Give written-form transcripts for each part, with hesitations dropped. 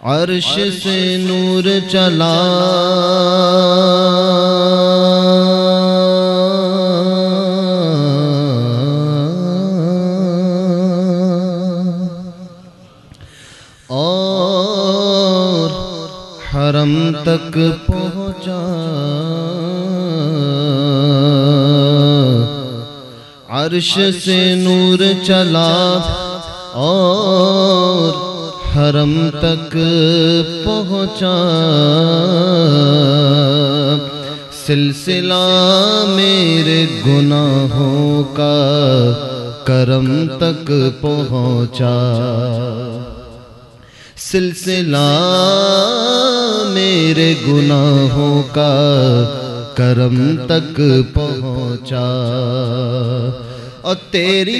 عرش سے نور چلا اور حرم تک پہنچا، عرش سے نور چلا اور حرم تک پہنچا، سلسلہ میرے گناہوں کا کرم تک پہنچا، سلسلہ میرے گناہوں کا کرم تک پہنچا، اور تیری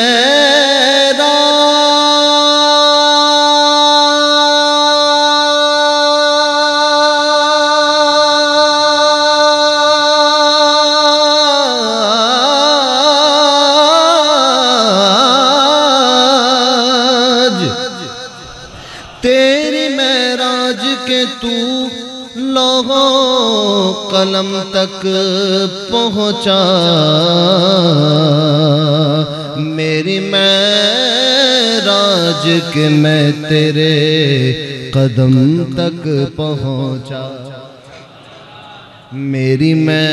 تیری معراج کے تو لوح قلم تک پہنچا، میری معراج کے میں تیرے قدم تک پہنچا، میری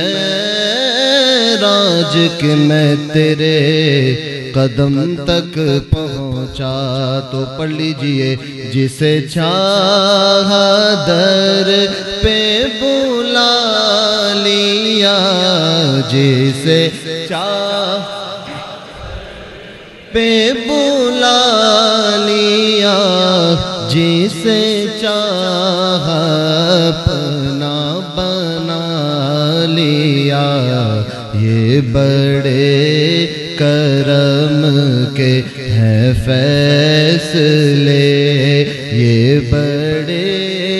معراج کے میں تیرے قدم تک پہنچا، تو پڑھ لیجئے جسے چاہا در پہ بلا لیا، جسے چاہا پہ بلا لیا، جسے چاہا اپنا بنا لیا، یہ بڑے کرم کے ہیں فیصلے، یہ بڑے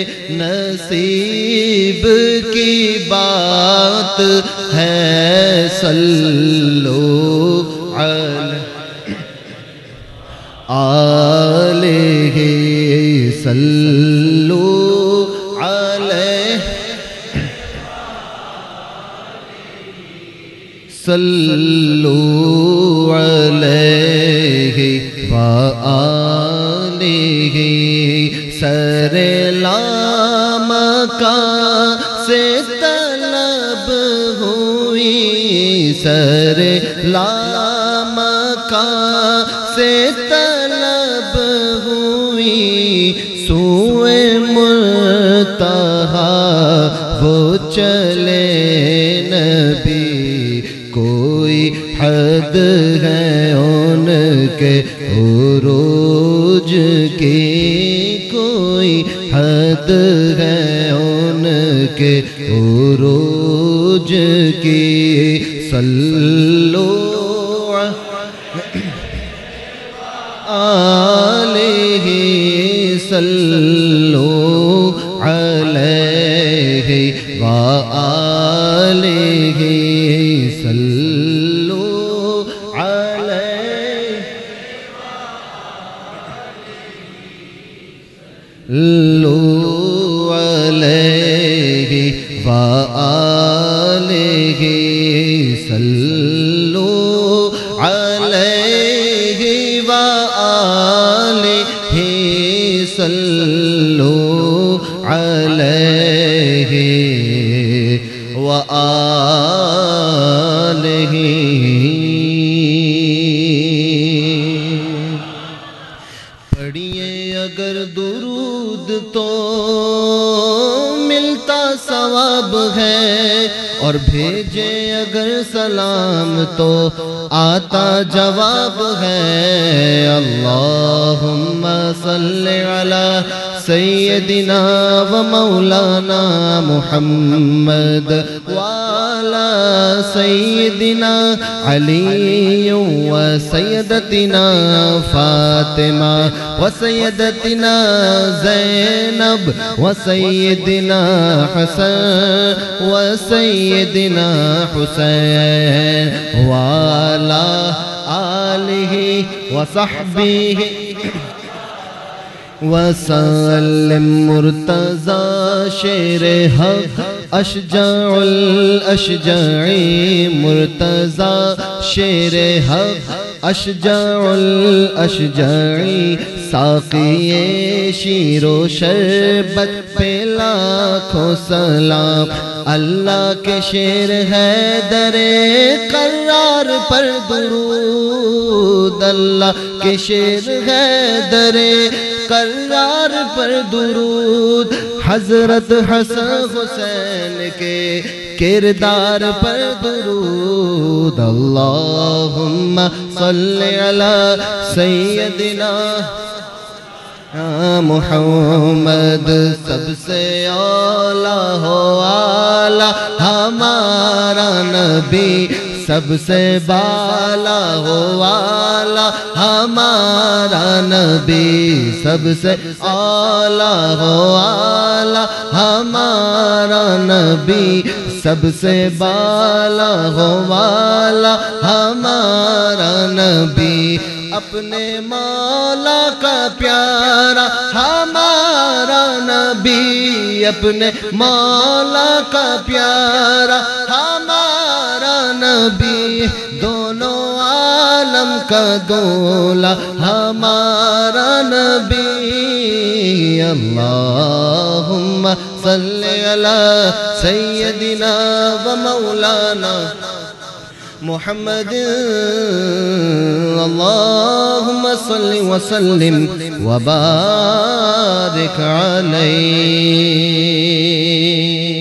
نصیب کی بات ہے، صلو علیہ صلو علیہ صلو علیہ وآلہ، سر لامکان سے طلب ہوئی، سر لامکان سے طلب ہوئی، سوئے منتہا وہ چلے نبی، کوئی حد ہے ان کے عروج کی، کوئی حد ہے ان کے عروج کی، صلو علیہ صلو علیہ وآلہ صلو علیہ صلو علیہ وآلہ صلو علیہ وآلہ صلو علیہ وآلہ، پڑھیے اگر درود تو ملتا ثواب ہے، اور بھیجے اگر سلام تو آتا جواب ہے، اللہم صلی علی سیدنا و مولانا محمد وعلی سیدنا علی و سیدتنا فاطمہ و سیدتنا زینب و سیدنا حسن و سیدنا حسین وعلی آلہ و صحبہ وسلم مرتضی شیر حق اشجع الاشجع مرتضی شیر حق اشجع الاشجع ساقی شیر و شربت پہ لاکھوں سلام اللہ کے شیر ہے در قرار پر درود اللہ کے شیر ہے در قرار پر درود حضرت حسن حسین کے کردار پر درود اللہم صلی علی سیدنا محمد سب سے اعلیٰ ہو اعلیٰ ہمارا نبی سب سے بالا ہو والا ہمارا نبی سب سے اعلیٰ ہو والا ہمارا نبی سب سے بالا ہو والا ہمارا نبی اپنے مولا کا پیارا ہمارا نبی اپنے مولا کا پیارا ہمارا نبی دونوں عالم کا دولا ہمارا نبی اللہم صلی علی سیدنا و مولانا محمد اللہم صلی وسلم وبارک علیہ